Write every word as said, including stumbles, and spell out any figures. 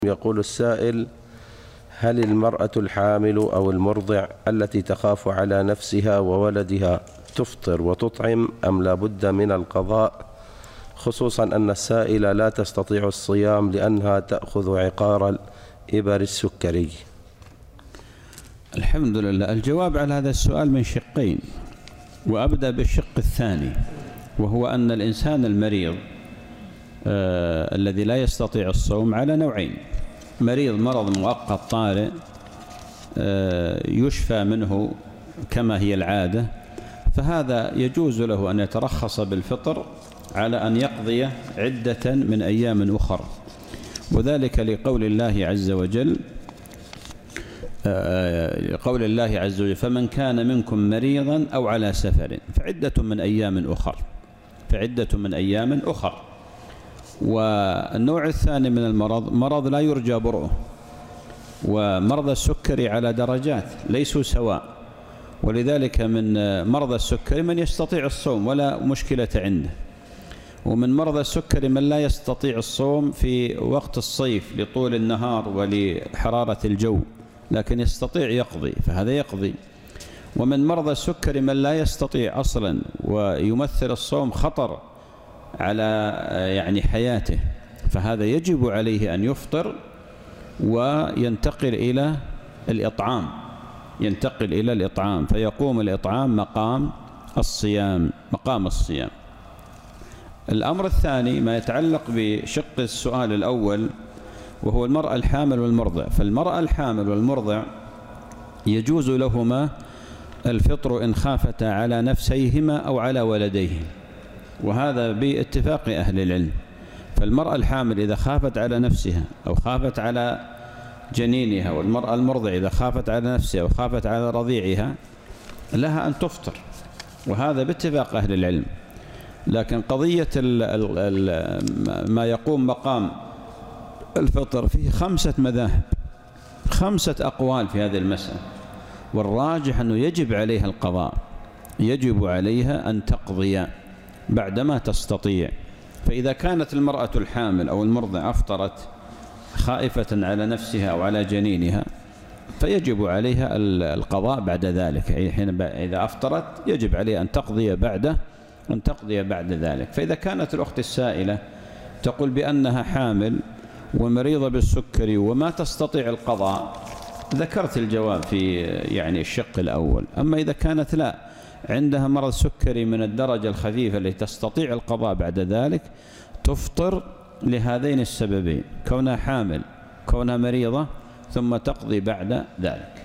يقول السائل: هل المرأة الحامل أو المرضع التي تخاف على نفسها وولدها تفطر وتطعم أم لا بد من القضاء، خصوصا أن السائلة لا تستطيع الصيام لأنها تأخذ عقار الإبر السكري؟ الحمد لله. الجواب على هذا السؤال من شقين، وأبدأ بالشق الثاني، وهو أن الإنسان المريض آه الذي لا يستطيع الصوم على نوعين: مريض مرض مؤقت طارئ آه يشفى منه كما هي العادة، فهذا يجوز له أن يترخص بالفطر على أن يقضي عدة من أيام أخر، وذلك لقول الله عز وجل قول الله عز وجل: فمن كان منكم مريضا أو على سفر فعدة من أيام أخر فعدة من أيام أخر. والنوع الثاني من المرض مرض لا يرجى برؤه، ومرضى السكري على درجات ليسوا سواء، ولذلك من مرضى السكري من يستطيع الصوم ولا مشكلة عنده، ومن مرضى السكري من لا يستطيع الصوم في وقت الصيف لطول النهار ولحرارة الجو، لكن يستطيع يقضي، فهذا يقضي. ومن مرضى السكري من لا يستطيع أصلا ويمثل الصوم خطر على يعني حياته، فهذا يجب عليه أن يفطر وينتقل إلى الإطعام ينتقل إلى الإطعام فيقوم الإطعام مقام الصيام مقام الصيام. الأمر الثاني ما يتعلق بشق السؤال الأول، وهو المرأة الحامل والمرضع. فالمرأة الحامل والمرضع يجوز لهما الفطر إن خافتا على نفسيهما أو على ولديهم، وهذا باتفاق أهل العلم. فالمرأة الحامل إذا خافت على نفسها أو خافت على جنينها، والمرأة المرضع إذا خافت على نفسها أو خافت على رضيعها، لها أن تفطر، وهذا باتفاق أهل العلم. لكن قضية ال ال ما يقوم مقام الفطر فيه خمسة مذاهب، خمسة أقوال في هذه المسألة، والراجح أنه يجب عليها القضاء، يجب عليها أن تقضي بعدما تستطيع. فإذا كانت المرأة الحامل أو المرضع أفطرت خائفة على نفسها أو على جنينها فيجب عليها القضاء بعد ذلك. حين إذا أفطرت يجب عليها أن تقضي بعد أن تقضي بعد ذلك. فإذا كانت الأخت السائلة تقول بأنها حامل ومريضة بالسكري وما تستطيع القضاء، ذكرت الجواب في يعني الشق الأول. أما إذا كانت لا عندها مرض سكري من الدرجة الخفيفة التي تستطيع القضاء بعد ذلك، تفطر لهذين السببين: كونها حامل، كونها مريضة، ثم تقضي بعد ذلك.